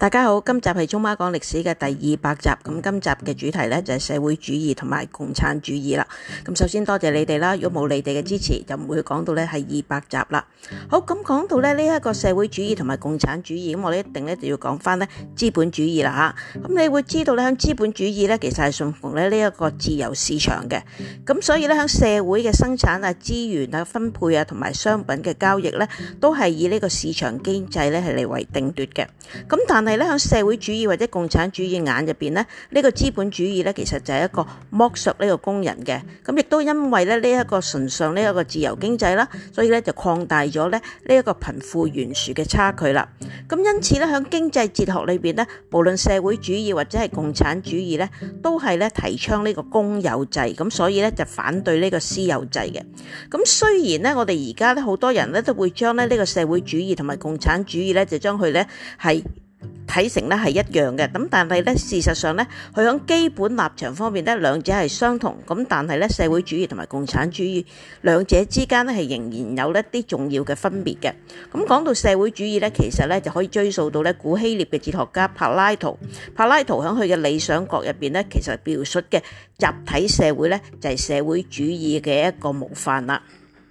大家好，今集係中媽講歷史嘅第200集，咁今集嘅主題呢，就係社會主義同埋共產主義啦。咁首先多謝你哋啦，如果冇你哋嘅支持，就唔會講到呢係200集啦。好，咁講到呢一個社會主義同埋共產主義，咁我哋一定呢就要講翻呢資本主義啦吓。咁你會知道呢，喺資本主義呢，其實係信奉呢一個自由市場嘅，咁所以呢，喺社會嘅生產啊、資源啊、分配啊同埋商品嘅交易呢，都係以呢個市場經濟呢係嚟為定奪嘅。咁但係咧喺社會主義或者共產主義眼入邊咧，呢個資本主義咧其實就係一個剝削呢個工人嘅。咁亦都因為咧呢一個崇尚呢一個自由經濟啦，所以咧就擴大咗咧呢一個貧富懸殊嘅差距啦。咁因此咧喺經濟哲學裏邊咧，無論社會主義或者係共產主義咧，都係咧提倡呢個公有制。咁所以咧就反對呢個私有制嘅。咁雖然咧我哋而家咧好多人咧都會將咧呢個社會主義同埋共產主義咧就將佢咧係睇成咧係一樣嘅，咁但係咧事實上咧，佢喺基本立場方面咧，兩者係相同，咁但係咧社會主義同埋共產主義兩者之間咧係仍然有一啲重要嘅分別嘅。咁講到社會主義咧，其實咧就可以追溯到咧古希臘嘅哲學家柏拉圖。柏拉圖喺佢嘅理想國入邊咧，其實描述嘅集體社會咧就係社會主義嘅一個模範啦。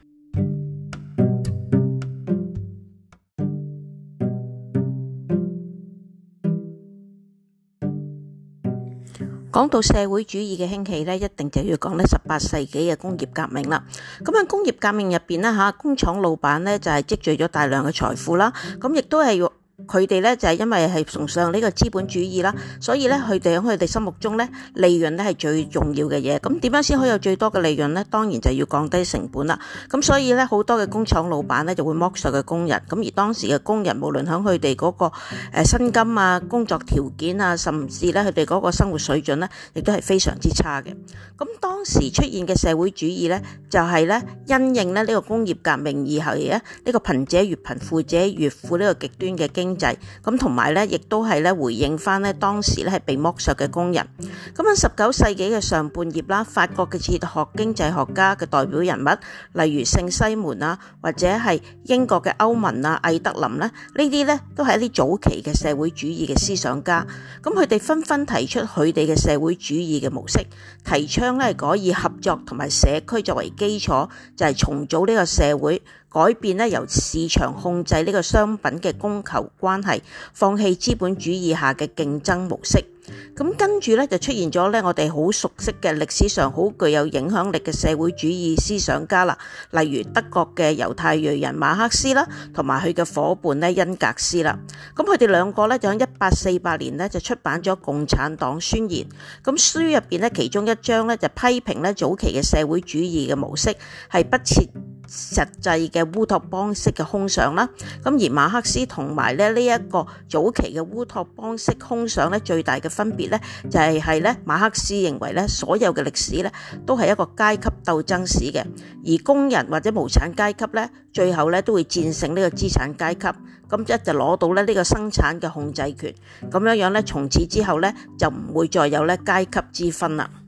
講到社會主義嘅興起咧，一定就要講咧18世紀嘅工業革命啦。咁喺工業革命入邊咧嚇，工廠老闆咧就係積聚咗大量嘅財富啦。咁亦都係佢哋咧就係因為係崇尚呢個資本主義啦，所以咧佢哋喺佢哋心目中咧利潤咧係最重要嘅嘢。咁點樣先可以有最多嘅利潤咧？當然就要降低成本啦。咁所以咧好多嘅工廠老闆咧就會剝削嘅工人。咁而當時嘅工人無論喺佢哋嗰個薪金啊、工作條件啊，甚至咧佢哋嗰個生活水準咧，亦都係非常之差嘅。咁當時出現嘅社會主義咧，就係咧因應咧呢個工業革命而係咧呢個貧者越貧、富者越富呢個極端嘅經濟。咁同埋咧，亦都係咧回應翻咧當時咧係被剝削嘅工人。咁喺19世紀嘅上半葉啦，法國嘅哲學經濟學家嘅代表人物，例如聖西門啊，或者係英國嘅歐文啊、魏德林咧，呢啲咧都係一啲早期嘅社會主義嘅思想家。咁佢哋紛紛提出佢哋嘅社會主義嘅模式，提倡咧係以合作同埋社區作為基礎，就係重組呢個社會。改變咧由市場控制呢個商品嘅供求關係，放棄資本主義下嘅競爭模式。咁跟住咧就出現咗咧我哋好熟悉嘅歷史上好具有影響力嘅社會主義思想家啦，例如德國嘅猶太裔人馬克思啦，同埋佢嘅夥伴咧恩格斯啦。咁佢哋兩個咧就喺1848年咧就出版咗《共產黨宣言》。咁書入邊咧其中一章咧就批評咧早期嘅社會主義嘅模式係不切實際嘅烏托邦式嘅空想啦。咁而馬克思同埋咧呢一個早期嘅烏托邦式空想咧最大嘅分別咧就係咧馬克思認為咧所有嘅歷史咧都係一個階級鬥爭史嘅，而工人或者無產階級咧最後咧都會戰勝呢個資產階級，咁一就攞到咧呢個生產嘅控制權，咁樣咧從此之後咧就唔會再有咧階級之分啦。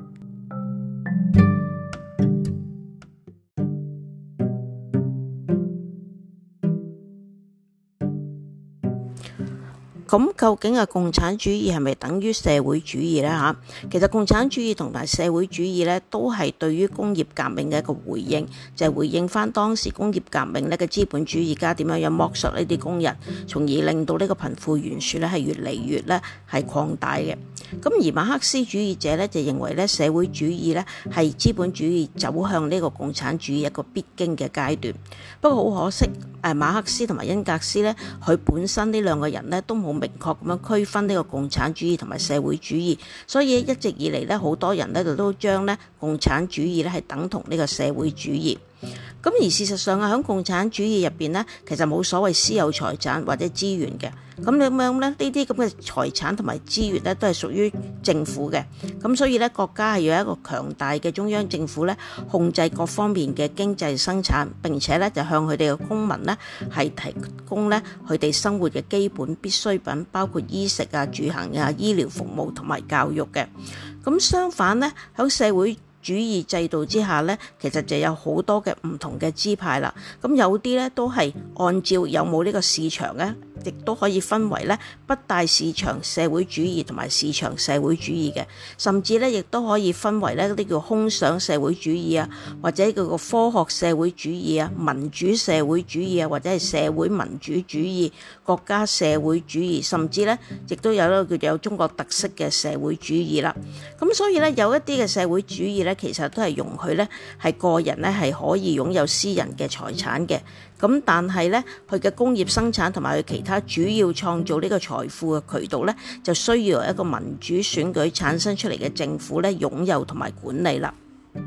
咁究竟係共產主義係咪等於社會主義呢？嚇，其實共產主義同埋社會主義咧，都係對於工業革命嘅一個回應，就係回應翻當時工業革命咧嘅資本主義家點樣剝削呢啲工人，從而令到呢個貧富懸殊咧係越嚟越咧係擴大嘅。咁而馬克思主義者咧就認為咧社會主義咧係資本主義走向呢個共產主義一個必經嘅階段。不過好可惜，馬克思同埋恩格斯咧，佢本身呢兩個人咧都冇明確咁樣區分呢個共產主義同埋社會主義，所以一直以嚟咧好多人咧都將咧共產主義咧係等同呢個社會主義。咁而事實上啊，喺共產主義入邊咧，其實冇所謂私有財產或者資源嘅。咁咁樣咧，呢啲咁嘅財產同埋資源咧，都係屬於政府嘅。咁所以咧，國家係要一個強大嘅中央政府咧，控制各方面嘅經濟生產，並且咧就向佢哋嘅公民咧係提供咧佢哋生活嘅基本必需品，包括衣食啊、住行啊、醫療服務同埋教育嘅。咁相反咧，喺社會主義制度之下咧，其實就有好多嘅唔同嘅支派啦。咁有啲咧都係按照有冇呢個市場咧亦都可以分為咧不帶市場社會主義同埋市場社會主義嘅，甚至咧亦都可以分為咧啲叫空想社會主義啊，或者叫做科學社會主義啊、民主社會主義啊，或者係社會民主主義、國家社會主義，甚至咧亦都有一個叫做中國特色嘅社會主義啦。咁所以咧有一啲嘅社會主義咧，其實都係容許咧係個人咧係可以擁有私人嘅財產嘅。咁但係咧，佢嘅工業生產同埋佢其他主要創造呢個財富嘅渠道咧，就需要由一個民主選舉產生出嚟嘅政府咧擁有同埋管理啦。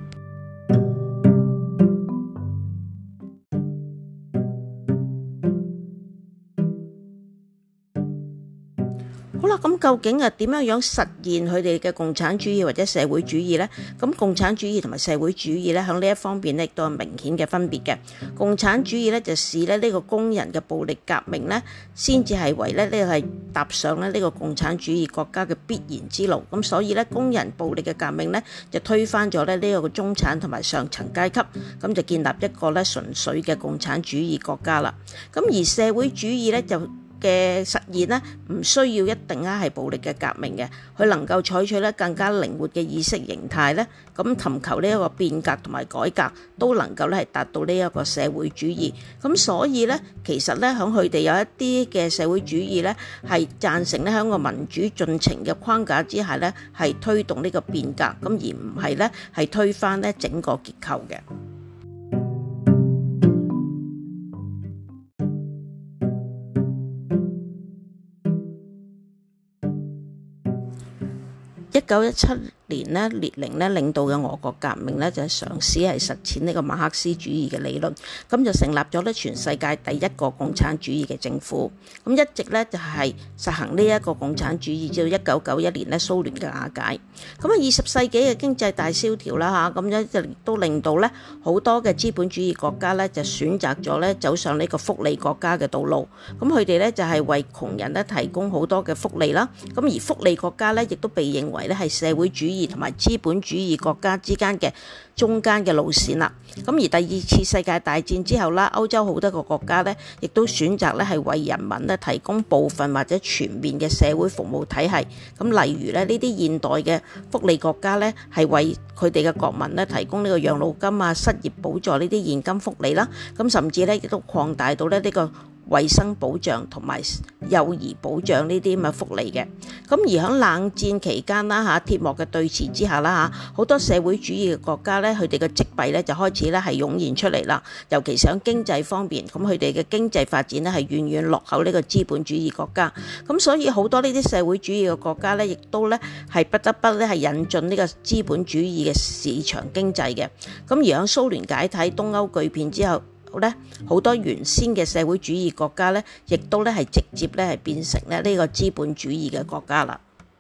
好啦，咁究竟點樣實現佢哋嘅共產主義或者社會主義呢？咁共產主義同埋社會主義咧，喺呢一方面咧，亦都有明顯嘅分別嘅。共產主義咧就視咧呢個工人嘅暴力革命咧，先至係為咧呢個係踏上咧呢個共產主義國家嘅必然之路。咁所以咧，工人暴力嘅革命咧，就推翻咗咧呢個中產同埋上層階級，咁就建立一個咧純粹嘅共產主義國家啦。咁而社會主義咧就嘅實現咧，唔需要一定係暴力嘅革命嘅，佢能夠採取咧更加靈活嘅意識形態咧，咁尋求呢一個變革同埋改革，都能夠咧係達到呢一個社會主義。咁所以咧，其實咧喺佢哋有一啲嘅社會主義咧，係贊成咧喺個民主進程嘅框架之下咧，係推動呢個變革，咁而唔係咧係推翻咧整個結構嘅。1917年咧，列寧咧領導嘅俄國革命咧就係嘗試係實踐呢個馬克思主義嘅理論，咁就成立咗咧全世界第一個共產主義嘅政府。咁一直咧就係實行呢一個共產主義，至到1991年咧蘇聯嘅瓦解。咁啊，20世紀嘅經濟大蕭條啦嚇，咁樣就都令到咧好多嘅資本主義國家咧就選擇咗咧走上呢個福利國家嘅道路。咁佢哋咧就係為窮人咧提供好多嘅福利啦。咁而福利國家咧亦都被認為咧係社會主義同埋資本主義國家之間嘅中間嘅路線啦。咁而第二次世界大戰之後啦，歐洲好多個國家咧，亦都選擇咧係為人民咧提供部分或者全面嘅社會服務體系。咁例如咧呢啲現代嘅福利國家咧，係為佢哋嘅國民咧提供呢個養老金啊、失業補助呢啲現金福利啦。咁甚至咧亦都擴大到咧呢個衛生保障同埋幼兒保障呢啲咁嘅福利嘅。咁而喺冷戰期間啦嚇，鐵幕嘅對峙之下啦嚇，好多社會主義嘅國家咧，佢哋嘅積弊咧就開始咧係湧現出嚟啦。尤其是喺經濟方面，咁佢哋嘅經濟發展咧係遠遠落後呢個資本主義國家。咁所以好多呢啲社會主義嘅國家咧，亦都咧係不得不咧係引進呢個資本主義嘅市場經濟嘅。咁而喺蘇聯解體、東歐巨變之後咧，好多原先嘅社會主義國家咧，亦都咧係直接咧係變成咧呢個資本主義嘅國家啦。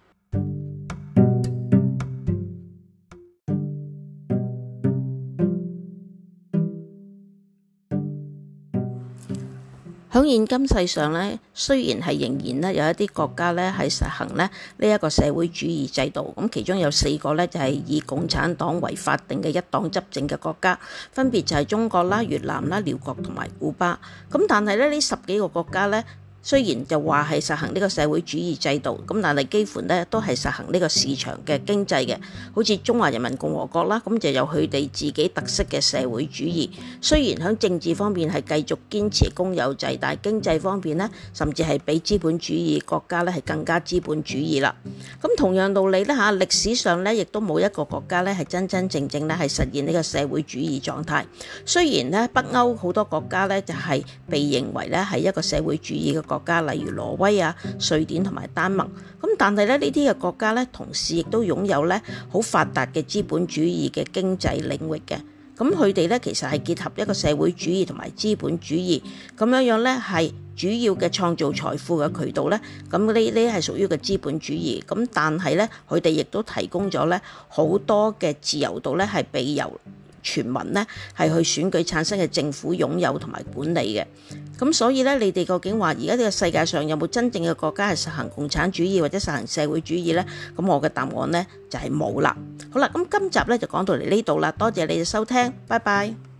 喺現今世上咧，雖然係仍然咧有一啲國家咧係實行咧呢一個社會主義制度，咁其中有4個咧就係以共產黨為法定嘅一黨執政嘅國家，分別就係中國啦、越南啦、寮國同埋古巴。咁但係咧呢10幾個國家咧，雖然就話係實行呢個社會主義制度，咁但係幾乎咧都係實行呢個市場嘅經濟嘅。好似中華人民共和國啦，咁就有佢哋自己特色嘅社會主義。雖然喺政治方面係繼續堅持公有制，但係經濟方面呢，甚至係比資本主義國家咧係更加資本主義啦。咁同樣道理咧嚇，歷史上咧亦都冇一個國家咧係真真正正咧係實現呢個社會主義狀態。雖然咧北歐好多國家咧就係被認為咧係一個社會主義嘅國家，例如挪威啊、瑞典同埋丹麥。咁但係咧呢啲嘅國家咧，同時亦都擁有咧好發達嘅資本主義嘅經濟領域嘅。咁佢哋咧其實係結合一個社會主義同埋資本主義，咁樣咧係主要嘅創造財富嘅渠道咧。咁呢係屬於個資本主義。咁但係咧佢哋亦都提供咗咧好多嘅自由度咧，係被由全民呢係去選舉產生嘅政府擁有同埋管理嘅。咁所以咧，你哋究竟話而家呢個世界上有冇真正嘅國家係實行共產主義或者實行社會主義呢？咁我嘅答案呢就係冇啦。好啦，咁今集咧就講到嚟呢度啦，多謝你哋收聽，拜拜。